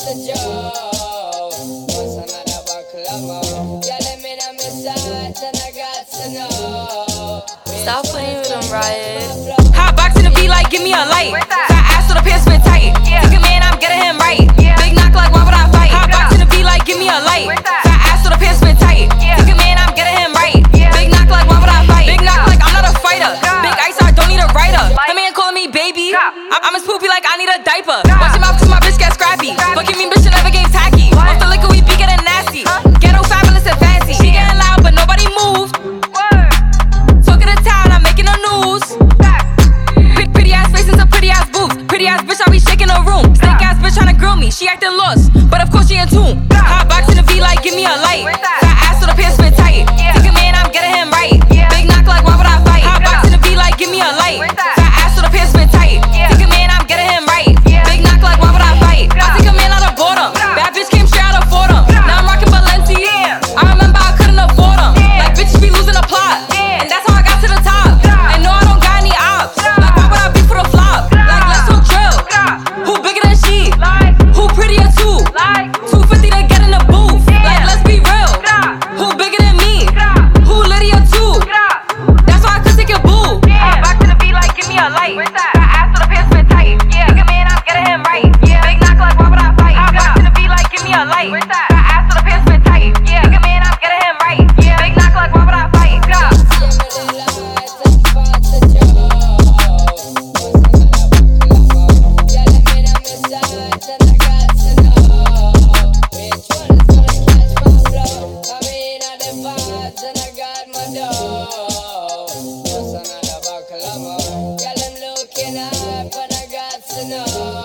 the joke. What's another baklava? Yeah, let me know my sides and I got to know. Stop playing with them, Riot. Hot box in the beat like give me a light. Fat ass so the pants fit tight. Take a man, I'm getting him right. Big knock like why would I fight? Hot box in the beat like give me a light. Fat ass so the pants fit tight. Take a man, I'm getting him right. Big knock like why would I fight? Big knock like I'm not a fighter. Big ice, I don't need a writer. That man calling me baby. I'm as poopy like I need a diaper. Watch your mouth cause my bitch get scrappy. Fucking me bitch never game tacky. Off the liquor we be getting nasty. Ghetto fabulous and fancy. She getting loud but nobody moved. Talking to town, I'm making the news. Pretty ass faces and pretty ass boobs. Pretty ass bitch, I be shaking the room. Snake ass bitch tryna grill me, she acting lost, but of course she in tune. Hot box in the V like give me a light. Fat ass so the pants fit tight. Take a man, I'm getting him right. Big knock like why would I fight? Hot box in the V like give me a light. Fat ass so the pants fit tight. Take a man, I'm getting him right. Big knock like why would I fight? I take a man out of boredom. Bad bitch came straight out of Fordham. Now I'm rocking Balenci. I remember I couldn't afford them. Like bitches be losing the plot, and that's how I got to the top. And no, I don't got any ops. Like why would I be for the flop? Like let's do drill. Who bigger than she? Who prettier too? 250 to get in the booth. Like let's be real. Who bigger than me? Who littier too? That's why I could take your boo. Hot box in the beat like give me a light. Fat ass so the pants fit tight. Take a man, I'm getting him right. Big knock like why would I fight? Hot box in the beat like give me a light. Fat ass so the pants fit tight. Take a man, I'm getting him right. Big knock like why would I fight? Yeah, them looking up and I got to know.